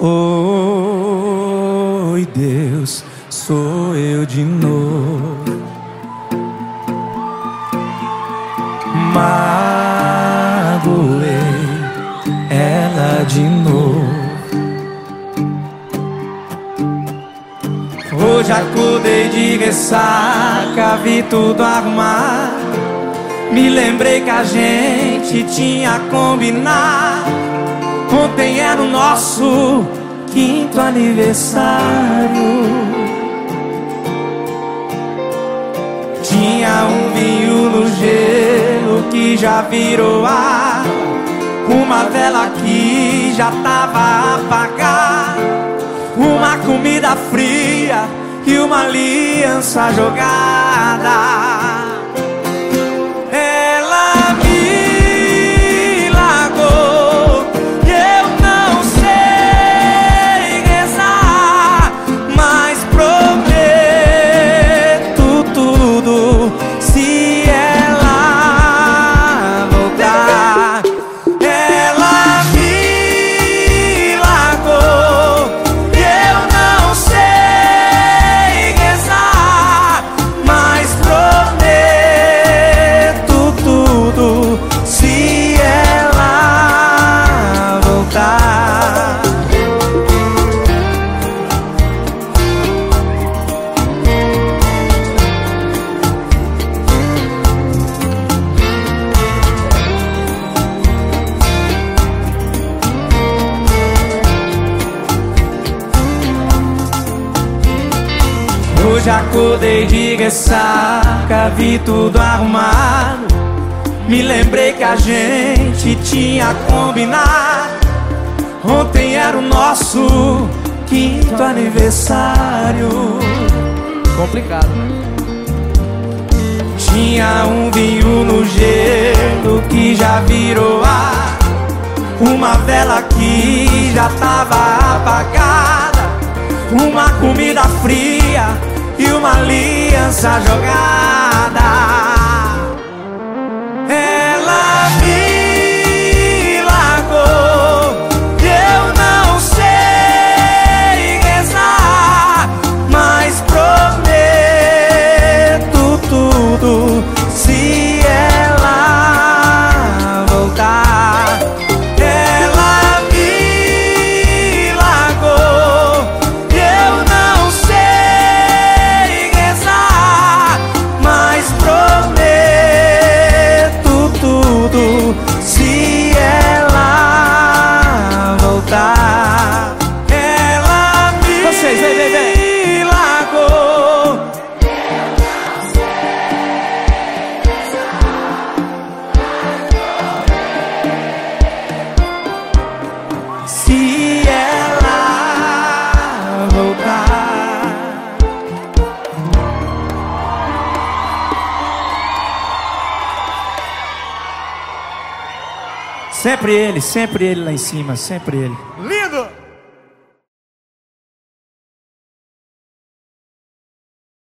Oi, Deus, sou eu de novo. Magoei ela de novo. Hoje acordei de ressaca, vi tudo arrumado. Me lembrei que a gente tinha combinado. Ontem era o nosso 5º aniversário. Tinha um vinho no gelo que já virou água, uma vela que já tava apagada, uma comida fria e uma aliança jogada. Ela me largou e eu não sei rezar, mas prometo tudo se ela voltar. Ela me largou e eu não sei rezar, mas prometo tudo se ela voltar. Hoje acordei de ressaca, vi tudo arrumado. Me lembrei que a gente tinha combinado. Ontem era o nosso 5º aniversário. Complicado, né? Tinha um vinho no gelo que já virou ar, uma vela que já tava apagada, uma comida fria e uma aliança jogada. Ela me largou e eu não sei rezar, mas prometo tudo se ela voltar. Ela me largou e eu não sei rezar, mas prometo tudo se ela voltar. Ela me largou. Se ela voltar. Sempre ele lá em cima, sempre ele.